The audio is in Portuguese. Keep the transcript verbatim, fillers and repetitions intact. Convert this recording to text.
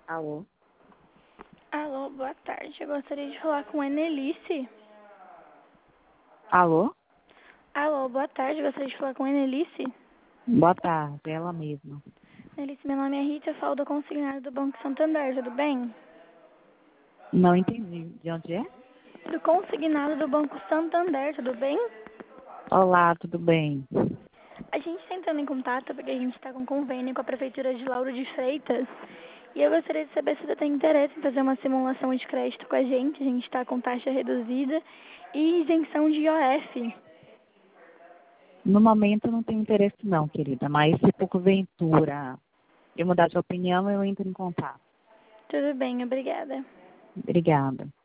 Alô? Alô, boa tarde. Eu gostaria de falar com a Enelice. Alô? Alô, boa tarde. Eu gostaria de falar com a Enelice. Boa tarde, ela mesma. Enelice, meu nome é Rita, eu falo do consignado do Banco Santander, tudo bem? Não entendi. De onde é? Do consignado do Banco Santander, tudo bem? Olá, tudo bem? A gente está entrando em contato porque a gente está com convênio com a Prefeitura de Lauro de Freitas. E eu gostaria de saber se você tem interesse em fazer uma simulação de crédito com a gente. A gente está com taxa reduzida e isenção de I O F. No momento não tenho interesse não, querida, mas se por porventura eu mudar de opinião, eu entro em contato. Tudo bem, obrigada. Obrigada.